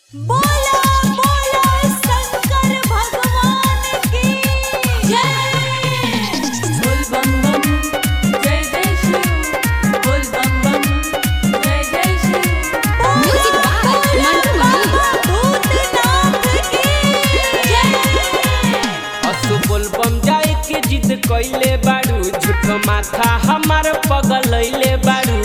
बोला बोला शंकर भगवान की जय। बोल बम बम जय जय शिव, बोल बम बम जय जय शिव। म्यूजिक बाय मंटू भूतनाथ की जय। असु बोल बम जाए के जिद कइले बाड़ू, झूठो माथा हमार पगलैले बाड़ू।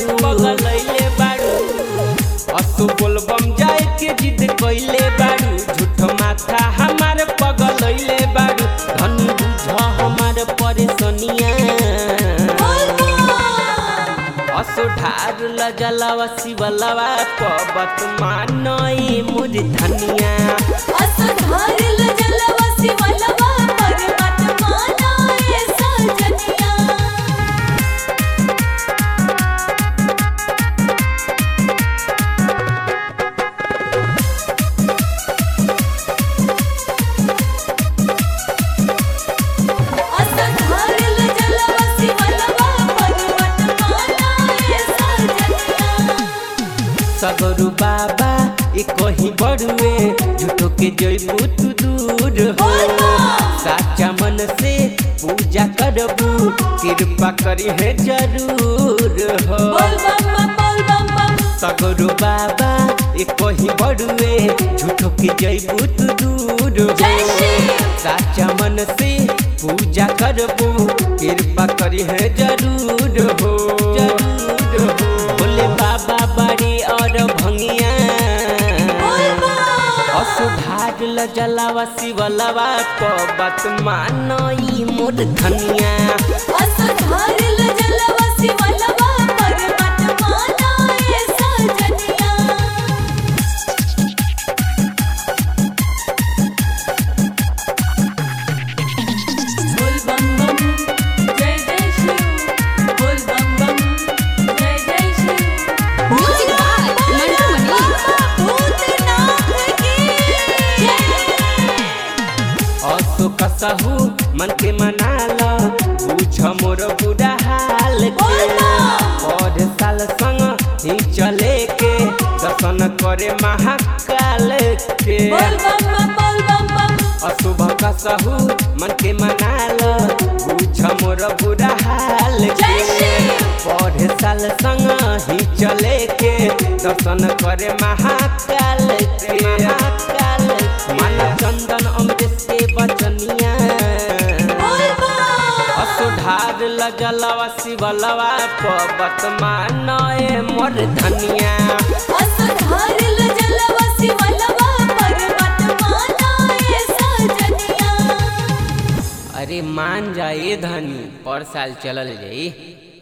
असु बोल बम जाए के जिद कइले बाड़ू, झूठो माथा हमार पगलैले बाड़ू। धन बुझ हमार परेशानिया, असु ढार लजलवा शिवलवा पबत मानई मोर धनिया। असु ढार लजलवा शिवलवा पर्वत मानई सजनिया। सगरु बाबा एक कहीं बड़ुए, झूठो के जइबू तू दूर हो। साचा मन से पूजा करबू, कृपा करी है जरूर हो। सगरु बाबा एक कहीं बड़ुए, झूठो के जइबू तू दूर हो। साचा मन से पूजा करबू, कृपा करी है जरूर हो। भोले बाबा बड़ी और भंगिया, असुधार लजलवा शिवलवा पबत मानई मोर धनिया। असुधार लजलवा शिवलवा पर्वत मानई सजनिया। बोल बम बम जय जय शिव, बोल बम बम जय जय शिव। म्यूजिक बाय मंटू भूतनाथ की जय। असो कसहु मन के मनाला, बुझ मोर बुरा हाल के। और साल संग ही चले के, दर्शन करे महाकाल के। अशुभ कसहु मन के मनाला, बुझ मोर बुरा हाल के। और साल संग ही चले के, दर्शन करे महाकाल के। मन चंदन अमृत के बचनिया, असुधार लजलवा शिवलवा पबत मानए मोर धनिया। असुधार लजलवा शिवलवा पर्वत मानए सजनिया। अरे मान जाए धनी, पर साल चलल जाई।